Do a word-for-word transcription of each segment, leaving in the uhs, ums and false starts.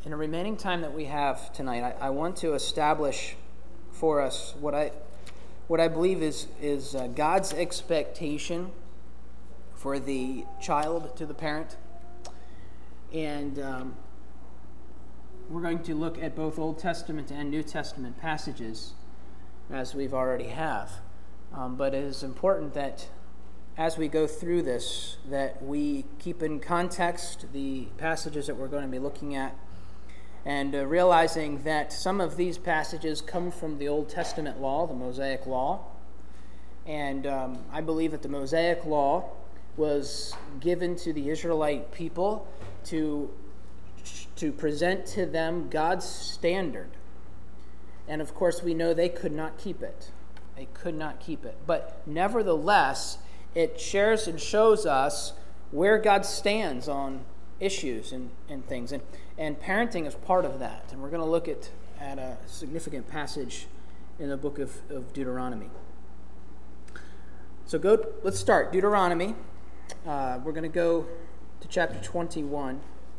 in the remaining time that we have tonight, I, I want to establish for us what I what I believe is is uh, God's expectation for the child to the parent, and um, we're going to look at both Old Testament and New Testament passages, as we've already have. Um, but it is important that as we go through this, that we keep in context the passages that we're going to be looking at, and uh, realizing that some of these passages come from the Old Testament law, the Mosaic Law. And um, I believe that the Mosaic Law was given to the Israelite people to, to present to them God's standard. And of course, we know they could not keep it. They could not keep it. But nevertheless, it shares and shows us where God stands on issues and, and things. And, and parenting is part of that. And we're going to look at, at a significant passage in the book of, of Deuteronomy. So go. Let's start. Deuteronomy. Uh, we're going to go to chapter twenty-one.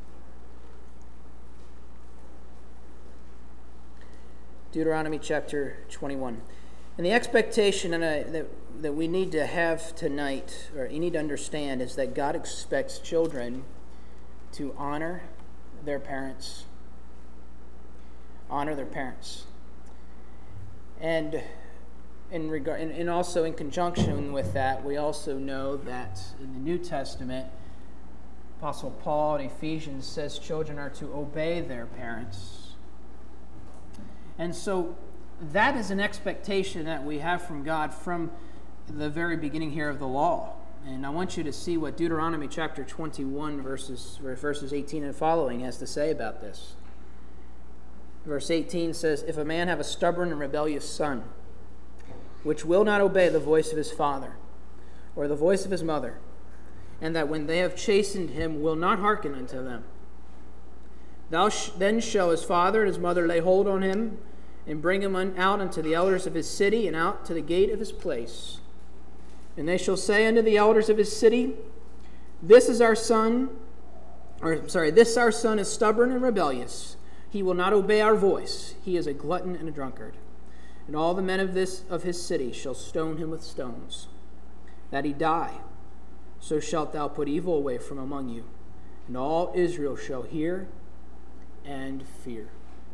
Deuteronomy chapter twenty-one. And the expectation and uh, that, that we need to have tonight, or you need to understand, is that God expects children to honor their parents. Honor their parents. And in regard, and, and also in conjunction with that, we also know that in the New Testament, Apostle Paul in Ephesians says children are to obey their parents. And so that is an expectation that we have from God from the very beginning here of the law. And I want you to see what Deuteronomy chapter twenty-one, verses, verses eighteen and following has to say about this. Verse eighteen says, "If a man have a stubborn and rebellious son, which will not obey the voice of his father, or the voice of his mother, and that when they have chastened him will not hearken unto them, thou sh- then shall his father and his mother lay hold on him, and bring him un- out unto the elders of his city, and out to the gate of his place. And they shall say unto the elders of his city, This is our son, or sorry, this our son is stubborn and rebellious. He will not obey our voice. He is a glutton and a drunkard. And all the men of this of his city shall stone him with stones, that he die. So shalt thou put evil away from among you, and all Israel shall hear and fear."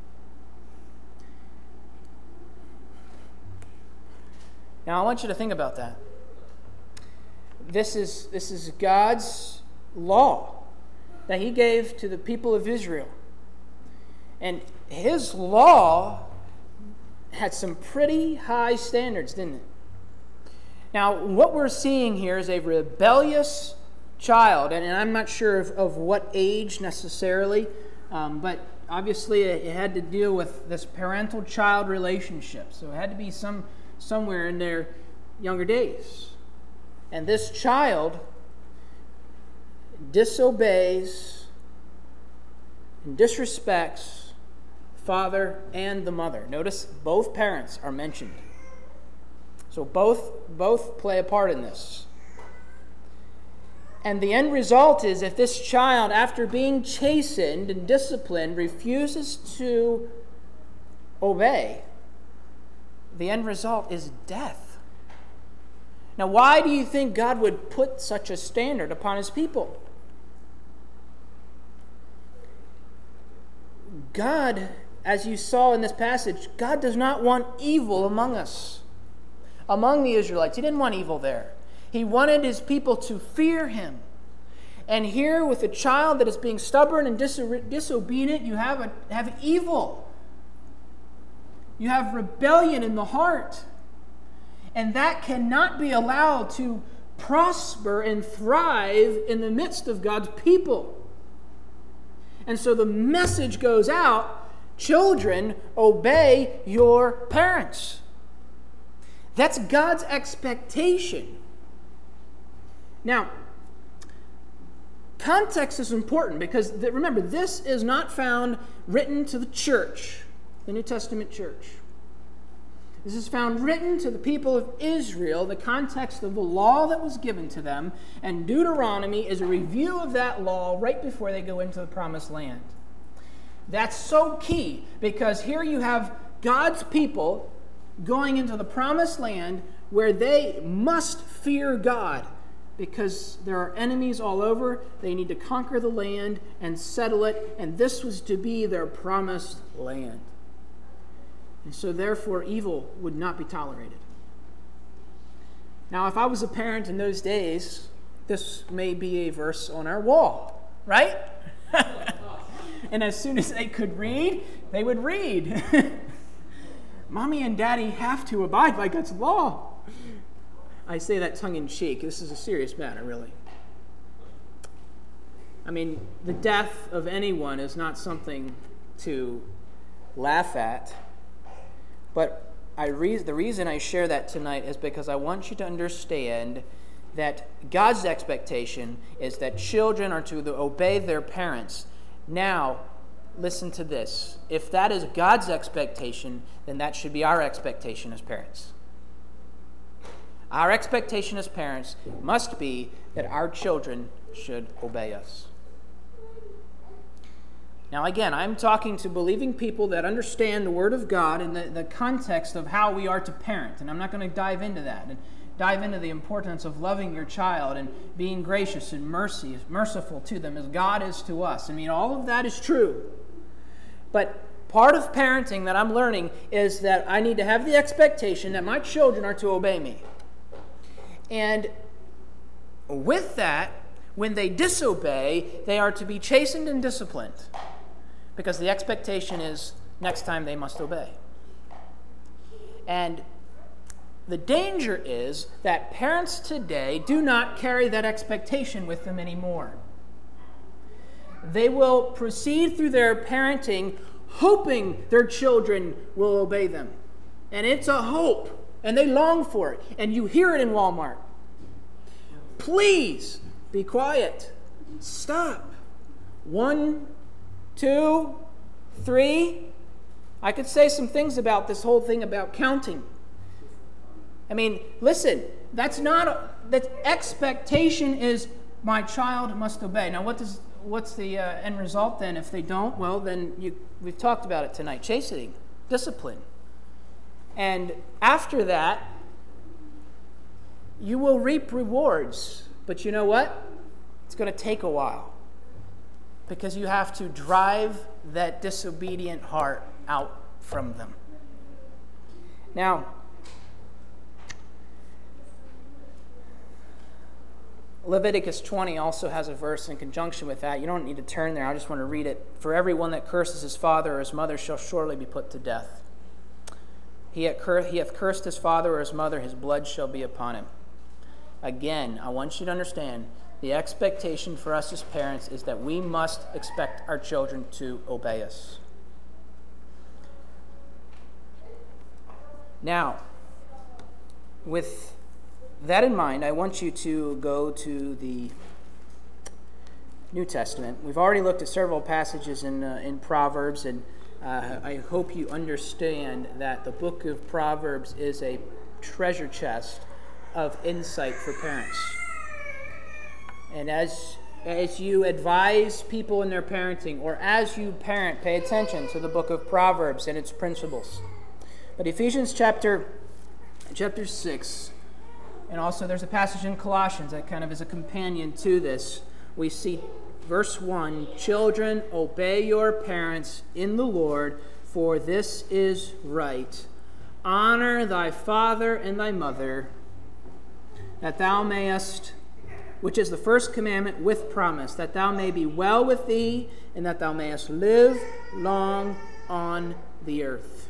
Now I want you to think about that. This is this is God's law that he gave to the people of Israel. And his law had some pretty high standards, didn't it? Now, what we're seeing here is a rebellious child, and I'm not sure of, of what age necessarily, um, but obviously it had to deal with this parental-child relationship. So it had to be some somewhere in their younger days. And this child disobeys and disrespects father and the mother. Notice both parents are mentioned. So both both play a part in this. And the end result is, if this child, after being chastened and disciplined, refuses to obey, the end result is death. Now, why do you think God would put such a standard upon his people? God, as you saw in this passage, God does not want evil among us, among the Israelites. He didn't want evil there. He wanted his people to fear him. And here, with a child that is being stubborn and diso- disobedient, you have, a, have evil. You have rebellion in the heart. And that cannot be allowed to prosper and thrive in the midst of God's people. And so the message goes out, children, obey your parents. That's God's expectation. Now, context is important because, remember, this is not found written to the church, the New Testament church. This is found written to the people of Israel, the context of the law that was given to them, and Deuteronomy is a review of that law right before they go into the promised land. That's so key, because here you have God's people going into the promised land where they must fear God because there are enemies all over. They need to conquer the land and settle it, and this was to be their promised land. And so therefore evil would not be tolerated. Now, if I was a parent in those days, this may be a verse on our wall, right? And as soon as they could read, they would read. Mommy and Daddy have to abide by God's law. I say that tongue in cheek. This is a serious matter, really. I mean, the death of anyone is not something to laugh at. But I re- the reason I share that tonight is because I want you to understand that God's expectation is that children are to obey their parents. Now, listen to this. If that is God's expectation, then that should be our expectation as parents. Our expectation as parents must be that our children should obey us. Now, again, I'm talking to believing people that understand the Word of God in the, the context of how we are to parent. And I'm not going to dive into that and dive into the importance of loving your child and being gracious and mercy, merciful to them as God is to us. I mean, all of that is true. But part of parenting that I'm learning is that I need to have the expectation that my children are to obey me. And with that, when they disobey, they are to be chastened and disciplined, because the expectation is next time they must obey. And the danger is that parents today do not carry that expectation with them anymore. They will proceed through their parenting hoping their children will obey them. And it's a hope, and they long for it. And you hear it in Walmart. Please be quiet. Stop. One, two, three. I could say some things about this whole thing about counting. I mean, listen, that's not, a, that expectation is my child must obey. Now, what does, what's the uh, end result then if they don't? Well, then you, we've talked about it tonight, chastening, discipline. And after that, you will reap rewards. But you know what? It's going to take a while, because you have to drive that disobedient heart out from them. Now, Leviticus twenty also has a verse in conjunction with that. You don't need to turn there. I just want to read it. For everyone that curses his father or his mother shall surely be put to death. He hath, cur- he hath cursed his father or his mother, his blood shall be upon him. Again, I want you to understand, the expectation for us as parents is that we must expect our children to obey us. Now, with that in mind, I want you to go to the New Testament. We've already looked at several passages in uh, in Proverbs, and uh, I hope you understand that the book of Proverbs is a treasure chest of insight for parents. And as as you advise people in their parenting, or as you parent, pay attention to the book of Proverbs and its principles. But Ephesians chapter chapter six, and also there's a passage in Colossians that kind of is a companion to this. We see verse one, children, obey your parents in the Lord, for this is right. Honor thy father and thy mother, that thou mayest, which is the first commandment with promise, that thou may be well with thee, and that thou mayest live long on the earth.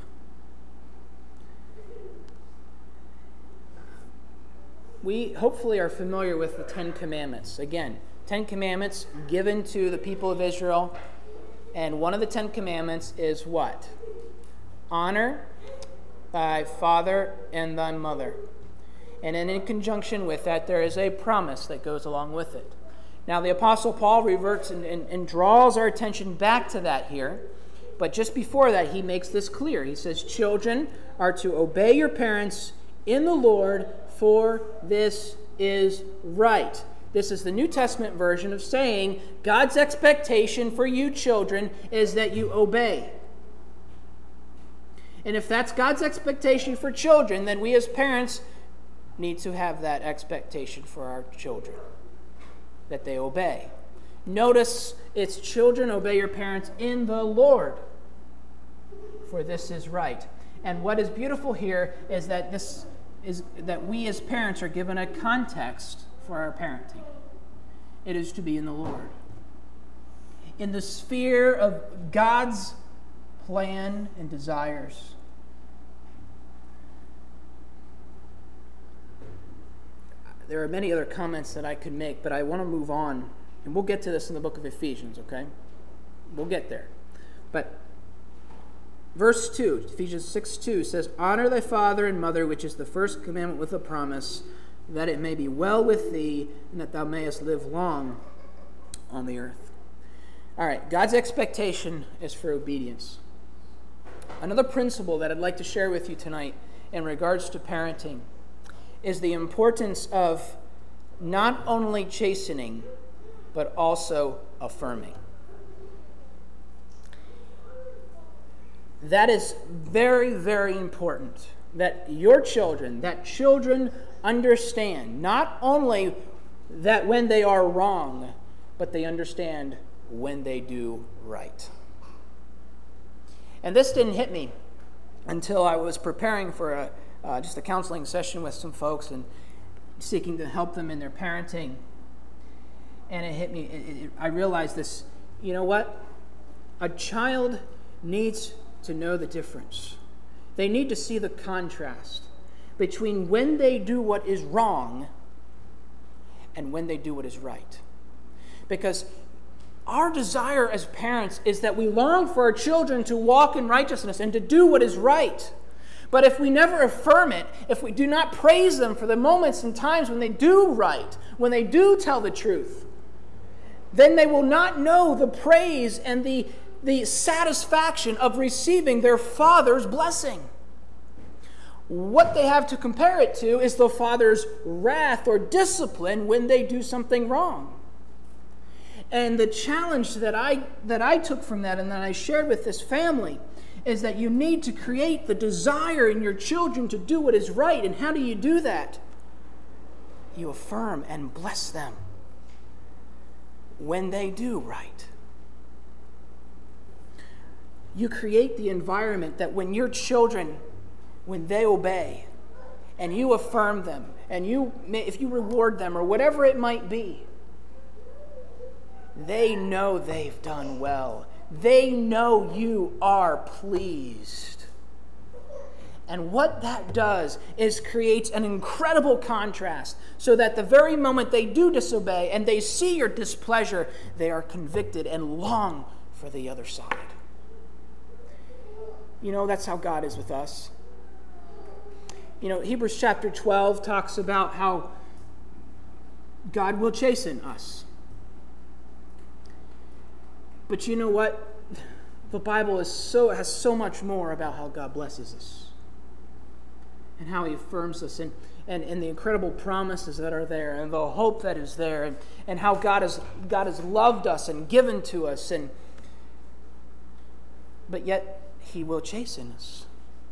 We hopefully are familiar with the Ten Commandments. Again, Ten Commandments given to the people of Israel. And one of the Ten Commandments is what? Honor thy father and thy mother. And then in conjunction with that, there is a promise that goes along with it. Now, the Apostle Paul reverts and, and, and draws our attention back to that here. But just before that, he makes this clear. He says, children are to obey your parents in the Lord, for this is right. This is the New Testament version of saying God's expectation for you children is that you obey. And if that's God's expectation for children, then we as parents need to have that expectation for our children, that they obey. Notice it's children, obey your parents in the Lord, for this is right. And what is beautiful here is that this is that we as parents are given a context for our parenting. It is to be in the Lord. In the sphere of God's plan and desires. There are many other comments that I could make, but I want to move on. And we'll get to this in the book of Ephesians, okay? We'll get there. But verse two, Ephesians six two says, "Honor thy father and mother, which is the first commandment with a promise, that it may be well with thee, and that thou mayest live long on the earth." All right, God's expectation is for obedience. Another principle that I'd like to share with you tonight in regards to parenting is the importance of not only chastening, but also affirming. That is very, very important, that your children, that children understand not only that when they are wrong, but they understand when they do right. And this didn't hit me until I was preparing for a uh, just a counseling session with some folks and seeking to help them in their parenting. And it hit me. It, it, I realized this. You know what? A child needs to know the difference. They need to see the contrast between when they do what is wrong and when they do what is right. Because our desire as parents is that we long for our children to walk in righteousness and to do what is right. But if we never affirm it, if we do not praise them for the moments and times when they do right, when they do tell the truth, then they will not know the praise and the, the satisfaction of receiving their Father's blessing. What they have to compare it to is the Father's wrath or discipline when they do something wrong. And the challenge that I that I took from that and that I shared with this family is that you need to create the desire in your children to do what is right. And how do you do that? You affirm and bless them when they do right. You create the environment that when your children, when they obey, and you affirm them, and you, if you reward them or whatever it might be, they know they've done well. They know you are pleased. And what that does is creates an incredible contrast so that the very moment they do disobey and they see your displeasure, they are convicted and long for the other side. You know, that's how God is with us. You know, Hebrews chapter twelve talks about how God will chasten us. But you know what? The Bible is so has so much more about how God blesses us and how He affirms us and, and, and the incredible promises that are there and the hope that is there and, and how God has God has loved us and given to us and but yet He will chasten us.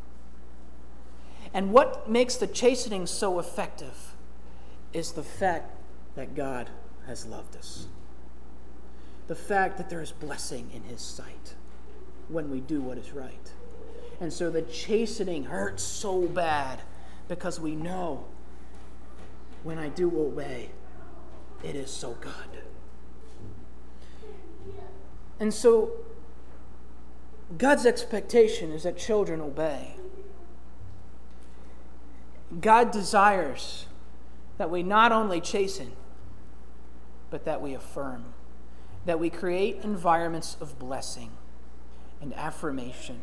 And what makes the chastening so effective is the fact that God has loved us. The fact that there is blessing in His sight when we do what is right. And so the chastening hurts so bad because we know when I do obey, it is so good. And so God's expectation is that children obey. God desires that we not only chasten, but that we affirm. That we create environments of blessing and affirmation.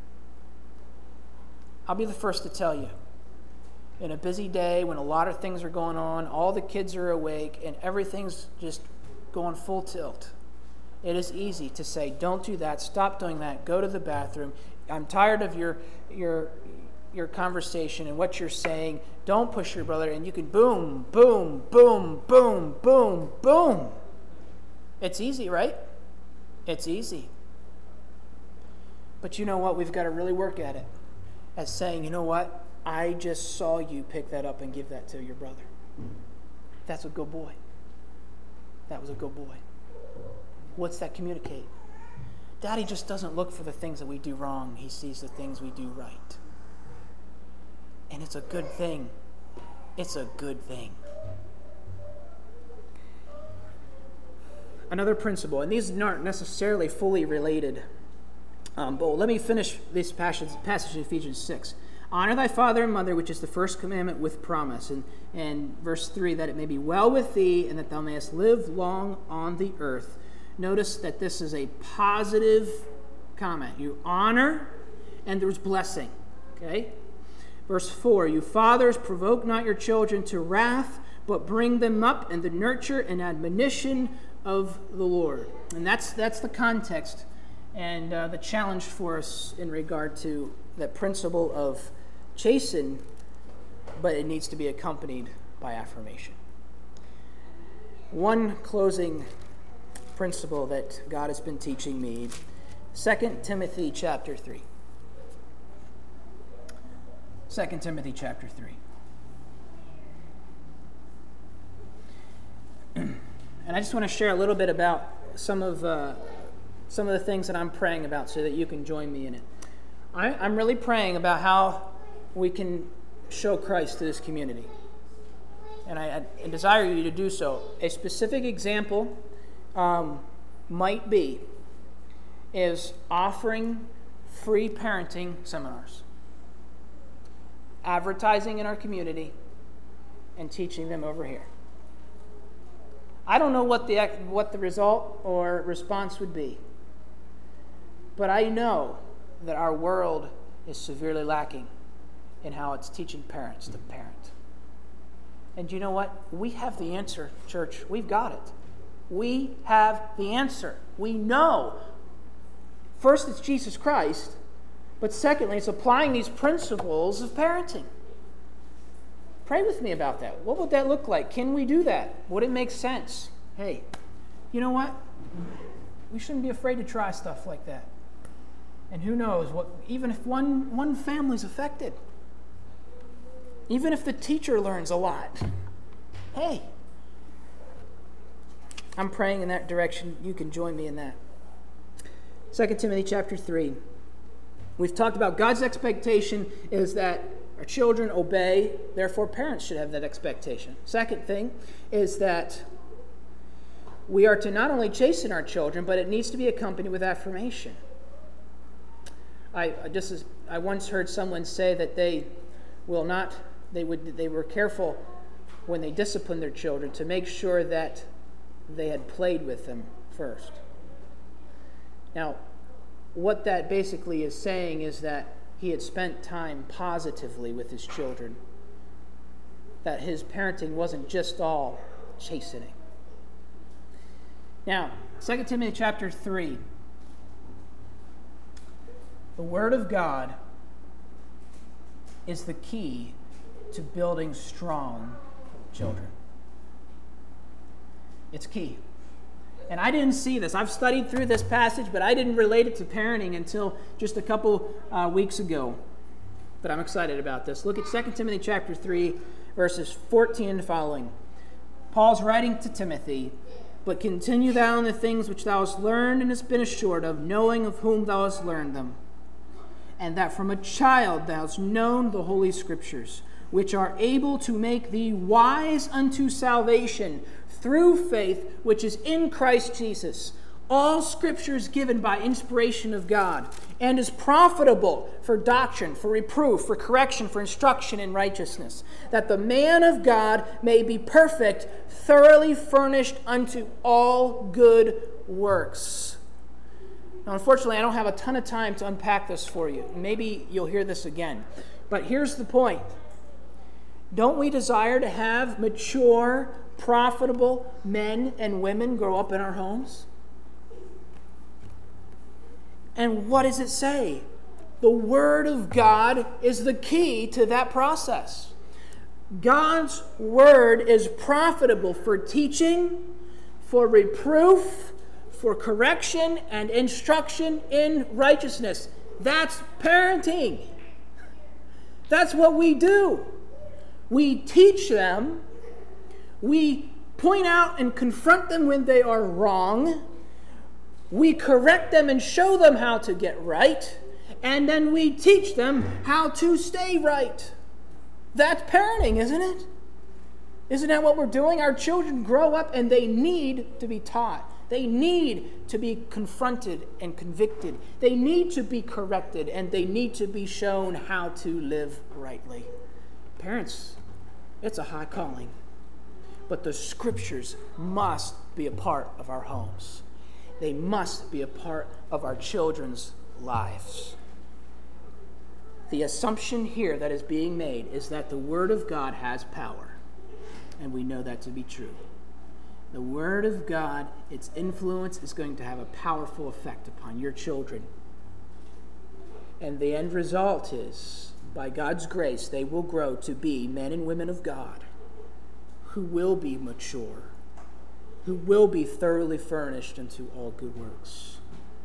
I'll be the first to tell you, in a busy day when a lot of things are going on, all the kids are awake, and everything's just going full tilt, it is easy to say, don't do that, stop doing that, go to the bathroom. I'm tired of your your your conversation and what you're saying, don't push your brother, and you can boom, boom, boom, boom, boom, boom. It's easy, right? It's easy. But you know what? We've got to really work at it. As saying, you know what? I just saw you pick that up and give that to your brother. That's a good boy. That was a good boy. What's that communicate? Daddy just doesn't look for the things that we do wrong. He sees the things we do right. And it's a good thing. It's a good thing. Another principle, and these aren't necessarily fully related, um, but let me finish this passage, passage in Ephesians six. Honor thy father and mother, which is the first commandment with promise. And, and verse three, that it may be well with thee, and that thou mayest live long on the earth. Notice that this is a positive comment. You honor, and there's blessing. Okay? Verse four, you fathers, provoke not your children to wrath, but bring them up in the nurture and admonition of the Lord. And that's that's the context and uh, the challenge for us in regard to that principle of chasten, but it needs to be accompanied by affirmation. One closing principle that God has been teaching me, Second Timothy chapter three. Second Timothy chapter three. And I just want to share a little bit about some of uh, some of the things that I'm praying about so that you can join me in it. I, I'm really praying about how we can show Christ to this community. And I, I desire you to do so. A specific example um, might be is offering free parenting seminars, advertising in our community, and teaching them over here. I don't know what the what the result or response would be, but I know that our world is severely lacking in how it's teaching parents to parent. And you know what? We have the answer, church. We've got it. We have the answer. We know. First, it's Jesus Christ, but secondly, it's applying these principles of parenting. Pray with me about that. What would that look like? Can we do that? Would it make sense? Hey, you know what? We shouldn't be afraid to try stuff like that. And who knows, what? Even if one, one family's affected, even if the teacher learns a lot, hey, I'm praying in that direction. You can join me in that. Second Timothy chapter three. We've talked about God's expectation is that our children obey, therefore parents should have that expectation. Second thing is that we are to not only chasten our children, but it needs to be accompanied with affirmation. I just as I once heard someone say that they will not, they would, they were careful when they disciplined their children to make sure that they had played with them first. Now, what that basically is saying is that he had spent time positively with his children, that his parenting wasn't just all chastening. Now, Second Timothy chapter three. The Word of God is the key to building strong children. It's key. And I didn't see this. I've studied through this passage, but I didn't relate it to parenting until just a couple uh, weeks ago. But I'm excited about this. Look at Second Timothy chapter three, verses fourteen and following. Paul's writing to Timothy, but continue thou in the things which thou hast learned and hast been assured of, knowing of whom thou hast learned them, and that from a child thou hast known the Holy Scriptures, which are able to make thee wise unto salvation through faith which is in Christ Jesus. All Scripture is given by inspiration of God and is profitable for doctrine, for reproof, for correction, for instruction in righteousness, that the man of God may be perfect, thoroughly furnished unto all good works. Now, unfortunately, I don't have a ton of time to unpack this for you. Maybe you'll hear this again. But here's the point. Don't we desire to have mature, profitable men and women grow up in our homes? And what does it say? The Word of God is the key to that process. God's Word is profitable for teaching, for reproof, for correction, and instruction in righteousness. That's parenting. That's what we do. We teach them. We point out and confront them when they are wrong. We correct them and show them how to get right. And then we teach them how to stay right. That's parenting, isn't it? Isn't that what we're doing? Our children grow up and they need to be taught. They need to be confronted and convicted. They need to be corrected, and they need to be shown how to live rightly. Parents, it's a high calling. But the Scriptures must be a part of our homes. They must be a part of our children's lives. The assumption here that is being made is that the Word of God has power, and we know that to be true. The Word of God, its influence is going to have a powerful effect upon your children. And the end result is, by God's grace, they will grow to be men and women of God who will be mature, who will be thoroughly furnished into all good works.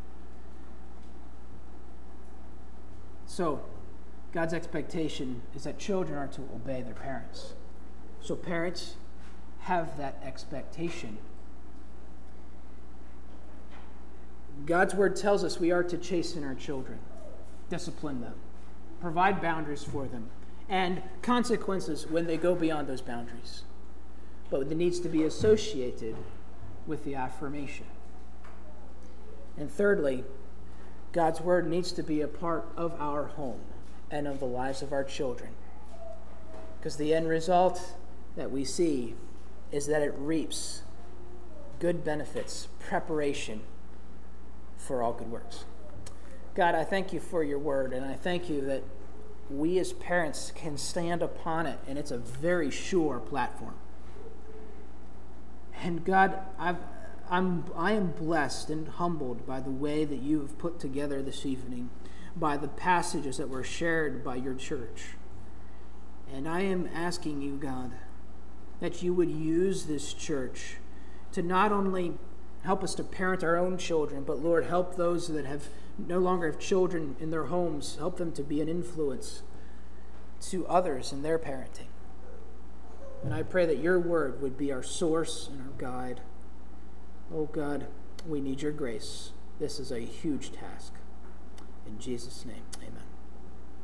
So, God's expectation is that children are to obey their parents. So parents, have that expectation. God's Word tells us we are to chasten our children, discipline them, provide boundaries for them, and consequences when they go beyond those boundaries. But it needs to be associated with the affirmation. And thirdly, God's Word needs to be a part of our home and of the lives of our children. Because the end result that we see is that it reaps good benefits, preparation for all good works. God, I thank you for your Word, and I thank you that we as parents can stand upon it, and it's a very sure platform. And God, I've, I'm, I am blessed and humbled by the way that you have put together this evening, by the passages that were shared by your church. And I am asking you, God, that you would use this church to not only help us to parent our own children, but Lord, help those that have no longer have children in their homes, help them to be an influence to others in their parenting. And I pray that your Word would be our source and our guide. Oh God, we need your grace. This is a huge task. In Jesus' name, amen.